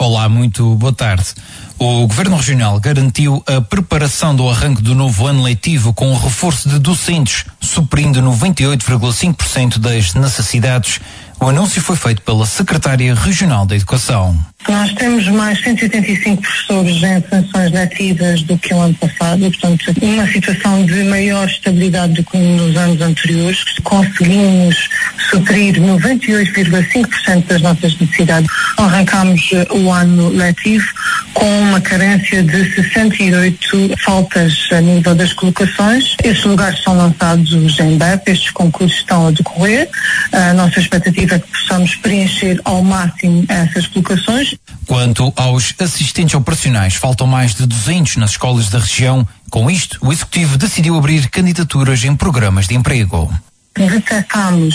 Olá, muito boa tarde. O Governo Regional garantiu a preparação do arranque do novo ano letivo com o reforço de docentes, suprindo 98,5% das necessidades. O anúncio foi feito pela Secretária Regional da Educação. Nós temos mais 185 professores em funções letivas do que o ano passado, portanto, uma situação de maior estabilidade do que nos anos anteriores. Conseguimos suprir 98,5% das nossas necessidades. Arrancamos o ano letivo com uma carência de 68 faltas a nível das colocações. Estes lugares são lançados em breve, estes concursos estão a decorrer. A nossa expectativa é que possamos preencher ao máximo essas colocações. Quanto aos assistentes operacionais, faltam mais de 200 nas escolas da região. Com isto, o Executivo decidiu abrir candidaturas em programas de emprego. Detectámos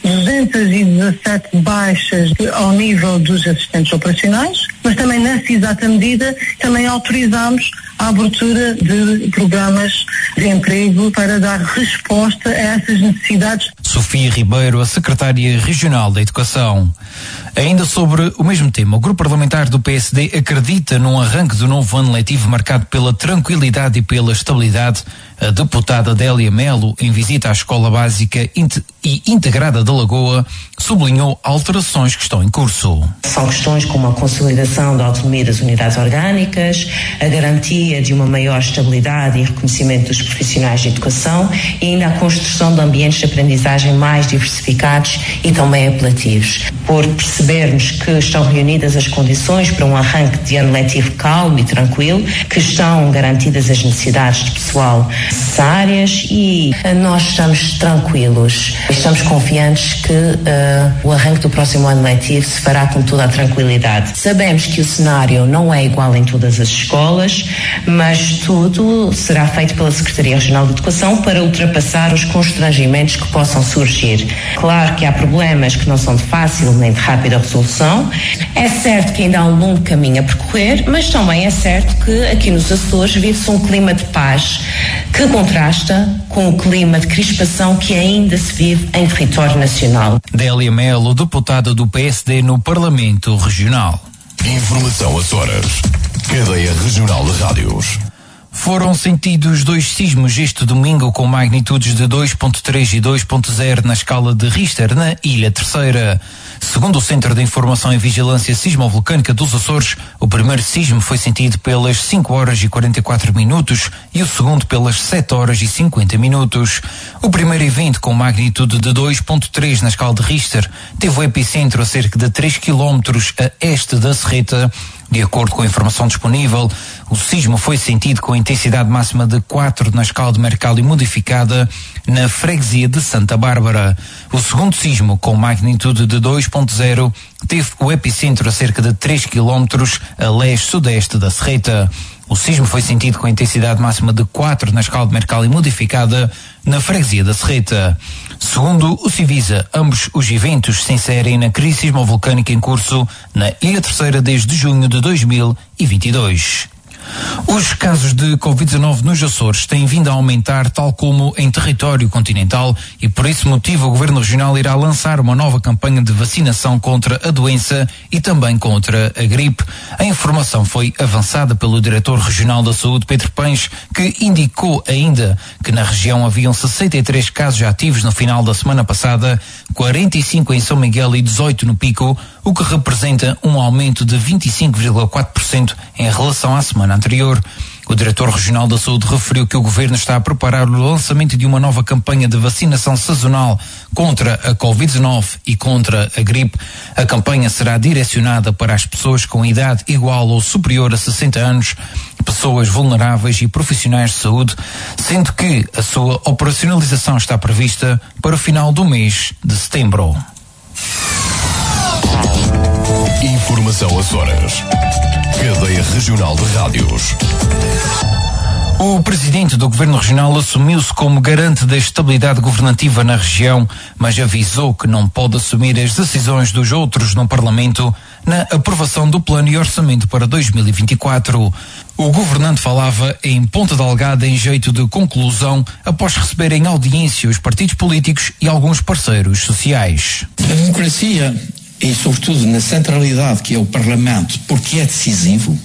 217 baixas ao nível dos assistentes operacionais, mas também nessa exata medida também autorizámos a abertura de programas de emprego para dar resposta a essas necessidades. Sofia Ribeiro, a Secretária Regional da Educação. Ainda sobre o mesmo tema, o Grupo Parlamentar do PSD acredita num arranque do novo ano letivo marcado pela tranquilidade e pela estabilidade. A deputada Délia Melo, em visita à Escola Básica e Integrada da Lagoa, sublinhou alterações que estão em curso. São questões como a consolidação da autonomia das unidades orgânicas, a garantia de uma maior estabilidade e reconhecimento dos profissionais de educação e ainda a construção de ambientes de aprendizagem mais diversificados e também apelativos. Por percebermos que estão reunidas as condições para um arranque de ano letivo calmo e tranquilo, que estão garantidas as necessidades de pessoal necessárias e nós estamos tranquilos, estamos confiantes que o arranque do próximo ano letivo se fará com toda a tranquilidade. Sabemos que o cenário não é igual em todas as escolas, mas tudo será feito pela Secretaria Regional de Educação para ultrapassar os constrangimentos que possam surgir. Claro que há problemas que não são de fácil nem de rápida resolução. É certo que ainda há um longo caminho a percorrer, mas também é certo que aqui nos Açores vive-se um clima de paz que contrasta com o clima de crispação que ainda se vive em território nacional. Délia Melo, deputada do PSD no Parlamento Regional. Informação Açores. Cadeia Regional de Rádios. Foram sentidos 2 sismos este domingo com magnitudes de 2.3 e 2.0 na escala de Richter, na Ilha Terceira. Segundo o Centro de Informação e Vigilância Sismovolcânica dos Açores, o primeiro sismo foi sentido pelas 5 horas e 44 minutos e o segundo pelas 7 horas e 50 minutos. O primeiro evento, com magnitude de 2.3 na escala de Richter, teve o epicentro a cerca de 3 km a este da Serreta. De acordo com a informação disponível, o sismo foi sentido com intensidade máxima de 4 na escala de Mercalli modificada na freguesia de Santa Bárbara. O segundo sismo, com magnitude de 2.0, teve o epicentro a cerca de 3 km a leste-sudeste da Serreta. O sismo foi sentido com intensidade máxima de 4 na escala de Mercalli modificada na freguesia da Serreta. Segundo o Civisa, ambos os eventos se inserem na crise sismovolcânica em curso na Ilha Terceira desde junho de 2022. Os casos de Covid-19 nos Açores têm vindo a aumentar, tal como em território continental, e por esse motivo o Governo Regional irá lançar uma nova campanha de vacinação contra a doença e também contra a gripe. A informação foi avançada pelo Diretor Regional da Saúde, Pedro Pães, que indicou ainda que na região haviam 63 casos ativos no final da semana passada, 45 em São Miguel e 18 no Pico, o que representa um aumento de 25,4% em relação à semana anterior. O Diretor Regional da Saúde referiu que o Governo está a preparar o lançamento de uma nova campanha de vacinação sazonal contra a Covid-19 e contra a gripe. A campanha será direcionada para as pessoas com idade igual ou superior a 60 anos, pessoas vulneráveis e profissionais de saúde, sendo que a sua operacionalização está prevista para o final do mês de setembro. Informação Açores. Cadeia Regional de Rádios. O presidente do Governo Regional assumiu-se como garante da estabilidade governativa na região, mas avisou que não pode assumir as decisões dos outros no Parlamento na aprovação do Plano e Orçamento para 2024. O governante falava em Ponta Delgada em jeito de conclusão após receber em audiência os partidos políticos e alguns parceiros sociais. A democracia e sobretudo na centralidade que é o Parlamento, porque é decisivo,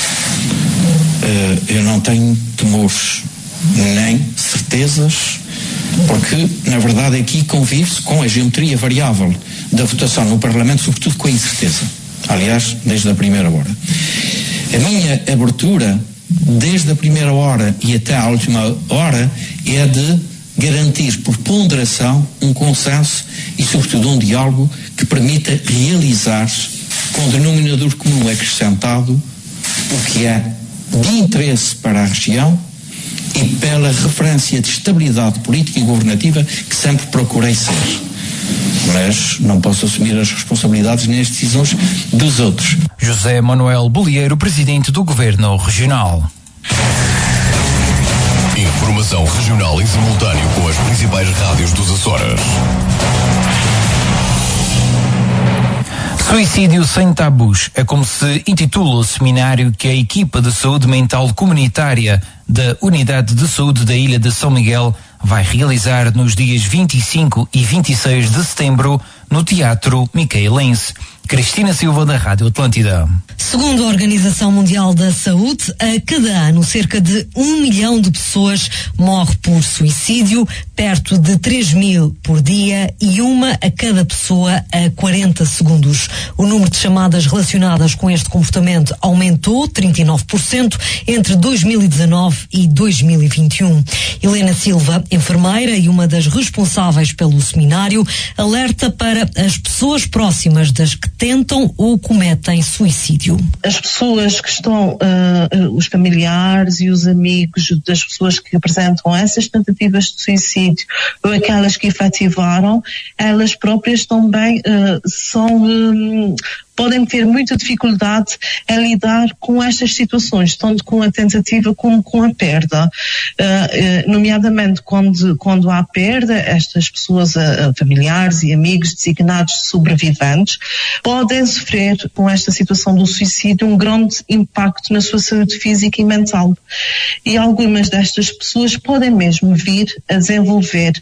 eu não tenho temores nem certezas, porque na verdade aqui convive-se com a geometria variável da votação no Parlamento, sobretudo com a incerteza, aliás, desde a primeira hora. A minha abertura, desde a primeira hora e até à última hora, é de garantir por ponderação um consenso e sobretudo um diálogo que permita realizar com denominador comum acrescentado o que é de interesse para a região e pela referência de estabilidade política e governativa que sempre procurei ser. Mas não posso assumir as responsabilidades nem as decisões dos outros. José Manuel Bolieiro, presidente do Governo Regional. Informação regional em simultâneo com as principais rádios dos Açores. Suicídio sem tabus é como se intitula o seminário que a equipa de saúde mental comunitária da Unidade de Saúde da Ilha de São Miguel vai realizar nos dias 25 e 26 de setembro no Teatro Micaelense. Cristina Silva, da Rádio Atlântida. Segundo a Organização Mundial da Saúde, a cada ano cerca de 1 milhão de pessoas morre por suicídio, perto de 3.000 por dia e uma a cada pessoa a 40 segundos. O número de chamadas relacionadas com este comportamento aumentou 39% entre 2019 e 2021. Helena Silva, enfermeira e uma das responsáveis pelo seminário, alerta para as pessoas próximas das que tentam ou cometem suicídio. As pessoas que estão, os familiares e os amigos das pessoas que apresentam essas tentativas de suicídio ou aquelas que efetivaram, elas próprias também podem ter muita dificuldade em lidar com estas situações, tanto com a tentativa como com a perda. Nomeadamente quando há perda, estas pessoas, familiares e amigos designados de sobreviventes, podem sofrer com esta situação do suicídio um grande impacto na sua saúde física e mental. E algumas destas pessoas podem mesmo vir a desenvolver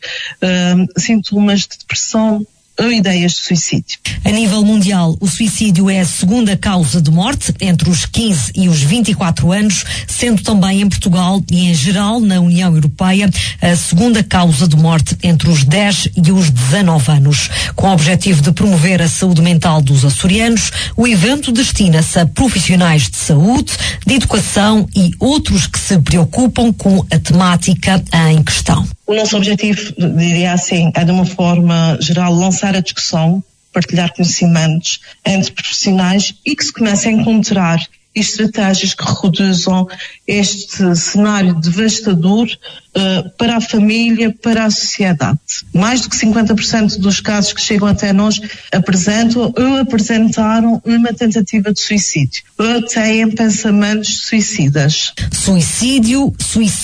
sintomas de depressão ou ideias de suicídio. A nível mundial, o suicídio é a segunda causa de morte entre os 15 e os 24 anos, sendo também em Portugal e em geral na União Europeia a segunda causa de morte entre os 10 e os 19 anos. Com o objetivo de promover a saúde mental dos açorianos, o evento destina-se a profissionais de saúde, de educação e outros que se preocupam com a temática em questão. O nosso objetivo, diria assim, é de uma forma geral lançar a discussão, partilhar conhecimentos entre profissionais e que se comece a encontrar estratégias que reduzam este cenário devastador para a família, para a sociedade. Mais do que 50% dos casos que chegam até nós apresentam ou apresentaram uma tentativa de suicídio ou têm pensamentos suicidas. Suicídio,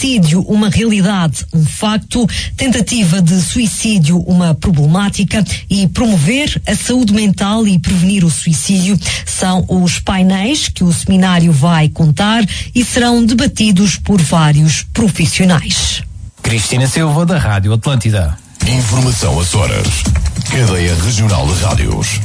uma realidade, um facto, tentativa de suicídio, uma problemática e promover a saúde mental e prevenir o suicídio são os painéis que o seminário vai contar e serão debatidos por vários profissionais. Cristina Silva, da Rádio Atlântida. Informação Açores. Cadeia Regional de Rádios.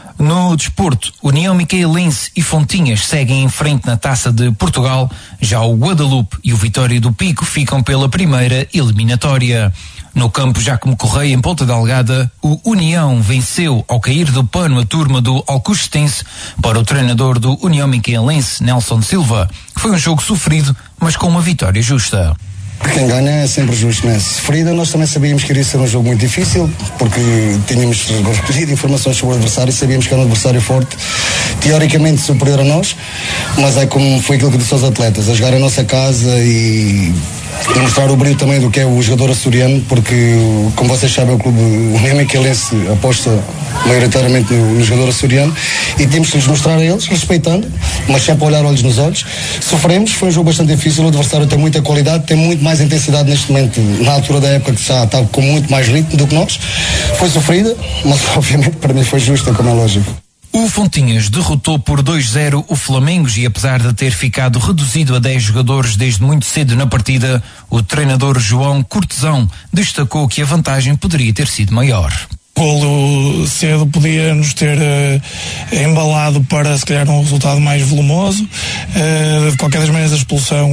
No desporto, União Micaelense e Fontinhas seguem em frente na Taça de Portugal. Já o Guadalupe e o Vitória do Pico ficam pela primeira eliminatória. No campo Jacomo Correia, em Ponta Delgada, o União venceu ao cair do pano a turma do Alcochetense. Para o treinador do União Micaelense, Nelson Silva, foi um jogo sofrido, mas com uma vitória justa. Quem ganha é sempre justo, né? Sofrida, nós também sabíamos que iria ser um jogo muito difícil, porque tínhamos recolhido informações sobre o adversário, sabíamos que era um adversário forte, teoricamente superior a nós, mas é como foi aquilo que disse aos atletas, a jogar a nossa casa e mostrar o brilho também do que é o jogador açoriano, porque, como vocês sabem, o clube União Micaelense aposta maioritariamente no jogador açoriano e temos que lhes mostrar a eles, respeitando, mas sempre a olhar olhos nos olhos. Sofremos, foi um jogo bastante difícil, o adversário tem muita qualidade, tem muito mais intensidade neste momento, na altura da época que já está com muito mais ritmo do que nós. Foi sofrida, mas obviamente para mim foi justa, como é lógico. O Fontinhas derrotou por 2-0 o Flamengo e, apesar de ter ficado reduzido a 10 jogadores desde muito cedo na partida, o treinador João Cortesão destacou que a vantagem poderia ter sido maior. golo cedo podia nos ter embalado para, se calhar, um resultado mais volumoso. De qualquer das maneiras, a expulsão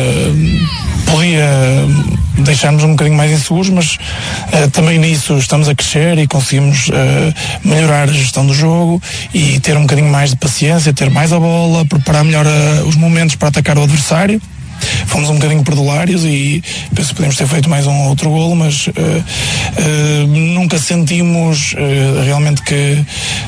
podia deixar-nos um bocadinho mais inseguros, mas também nisso estamos a crescer e conseguimos melhorar a gestão do jogo e ter um bocadinho mais de paciência, ter mais a bola, preparar melhor os momentos para atacar o adversário. Fomos um bocadinho perdulários e penso que podemos ter feito mais um ou outro golo, mas nunca sentimos realmente que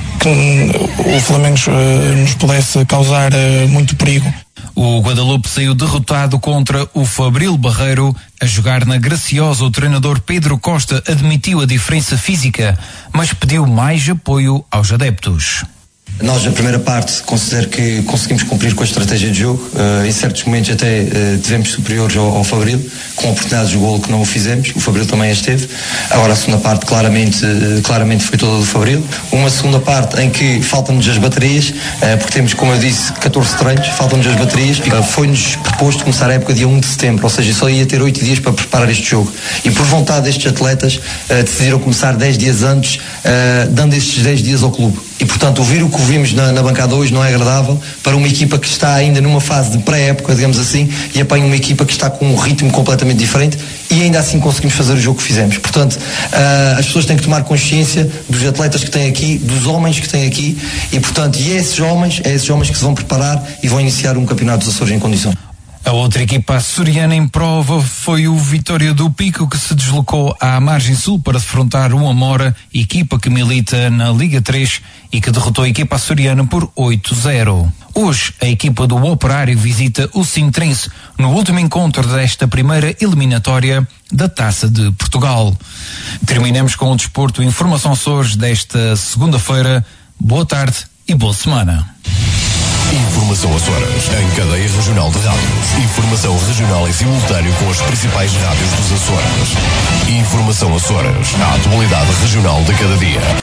o Flamengo nos pudesse causar muito perigo. O Guadalupe saiu derrotado contra o Fabril Barreiro. A jogar na Graciosa, o treinador Pedro Costa admitiu a diferença física, mas pediu mais apoio aos adeptos. Nós, na primeira parte, considero que conseguimos cumprir com a estratégia de jogo. Em certos momentos até tivemos superiores ao Fabril, com oportunidades de golo que não o fizemos. O Fabril também as teve. Agora a segunda parte claramente foi toda do Fabril. Uma segunda parte em que faltam-nos as baterias, porque temos, como eu disse, 14 treinos, faltam-nos as baterias. Foi-nos proposto começar a época dia 1 de setembro, ou seja, só ia ter 8 dias para preparar este jogo. E por vontade destes atletas, decidiram começar 10 dias antes, dando estes 10 dias ao clube. E, portanto, ouvir o que ouvimos na bancada hoje não é agradável para uma equipa que está ainda numa fase de pré-época, digamos assim, e apanha uma equipa que está com um ritmo completamente diferente e ainda assim conseguimos fazer o jogo que fizemos. Portanto, as pessoas têm que tomar consciência dos atletas que têm aqui, dos homens que têm aqui e, portanto, é esses homens que se vão preparar e vão iniciar um campeonato dos Açores em condições. A outra equipa açoriana em prova foi o Vitória do Pico, que se deslocou à margem sul para defrontar o Amora, equipa que milita na Liga 3 e que derrotou a equipa açoriana por 8-0. Hoje, a equipa do Operário visita o Sintrense no último encontro desta primeira eliminatória da Taça de Portugal. Terminamos com o Desporto Informação Açores desta segunda-feira. Boa tarde e boa semana. Informação Açores, em cadeia regional de rádios. Informação regional em simultâneo com as principais rádios dos Açores. Informação Açores, a atualidade regional de cada dia.